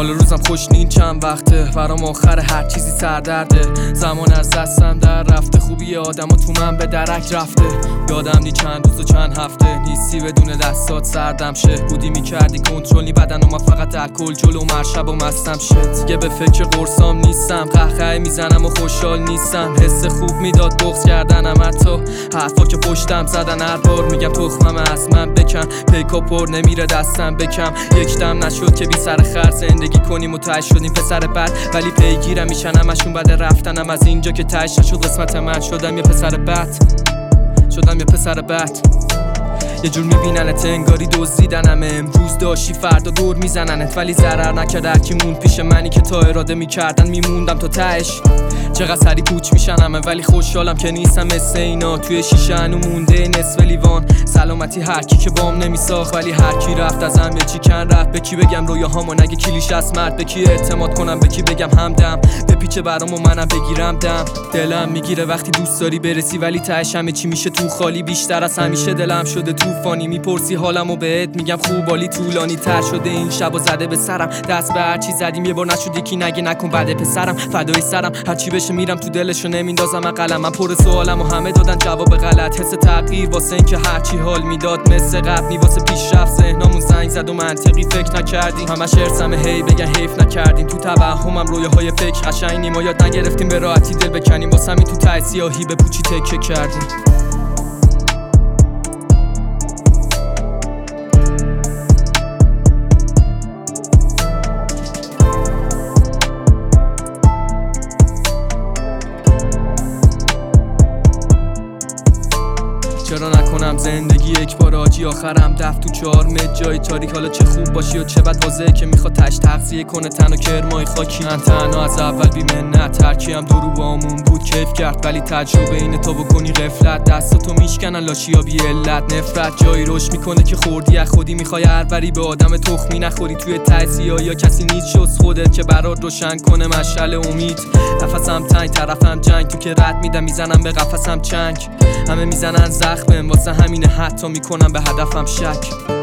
حال روزم خوش نین چند وقته، برام آخر هر چیزی سردرده. زمان از دستم در رفته، خوبی آدم و تو من به درک رفته. یادم نی چند روز و چند هفته نیستی بدون دستات سردم شه. بودی میکردی کنترلی بدن و من فقط الکل جلو مرشب و مستم شه. دیگه به فکر قرصام نیستم، قهقه میزنم و خوشحال نیستم. حس خوب میداد بغض کردنم، حتی حرفا که پشتم زدن هر بار میگم تخمم از من بکن. پیکا پر نمیره دستم بکم، یک دم نشد که بی سر خر زندگی کنیم و تهش شدیم پسر بد. ولی پیگیرم میشن همشون بعد رفتنم از اینجا که تهش نشد قسمت من. شدم یه پسر بد، یه جور میبیننت انگاری دزدیدنم. امروز داشتی فردا دور میزننت، ولی ضرر نکرد هرکی موند پیش منی که تا اراده میکردن میموندم تا تهش. چقدر سری پوچ میشن همه، ولی خوشحالم که نیستم مثل اینا. توی شیشه هنو مونده نصف لیوان سلامتی هرکی که بام نمیساخت. ولی هرکی رفت ازم یه چی کن رفت. به کی بگم رویاهامو نگه کلیش از مرد، به کی اعتماد کنم، به کی بگم همدم. به پیچه برام و منم بگیرم دم. دلم میگیره وقتی دوست داری برسی، ولی تهش همه چی میشه تو خالی. بیشتر از همیشه دلم شده طوفانی، میپرسی حالمو بهت میگم خوب عالی. طولانی تر شده این شبو زده به سرم، دست به هر چی زدیم یه بار نشد یکی نگه نکن بعد پسرم. فدای سرم هرچی بشه میرم تو دلشو نمیندازم قلم. من پر سوالم و همه دادن جواب غلط. حس تغییر واسه این که هرچی حال میداد مثل قبلی واسه پیشرفت. ذهنمون زنگ زد و منطقی فکر نکردیم، همش ارسم هی بگن حیف نکردیم. تو توهمم رویاهای فکر قشنگی ما یاد نگرفتیم به راحتی دل بکنیم. واسه همین تو ته سیاهی به پوچی تکه کردیم. چرا نکنم زندگی یک بار آجی آخرم دفت تو 4 متر جای تاریک. حالا چه خوب باشی و چه بد واضحه که میخواد تش تغذیه کنه تن و کرمای خاکی. من تنها از اول بی منت، هرکی هم درو بامون بود کیف کرد. ولی تجربه اینه تا بکنی غفلت، دستاتو میشکنن لاشیا بی علت. نفرت جایی روش میکنه که خوردی از خودی، میخوای هر بری به آدم تخمی نخوری. توی ته سیاهی یا کسی نیست جز خودت که برات روشن کنه مشعل امید. نفسم تنگ طرفم جنگ، تو که رد میدم میزنم به قفسم چنگ. همه میزنن زخمم واسه همینه حتی میکنم به هدفم شک.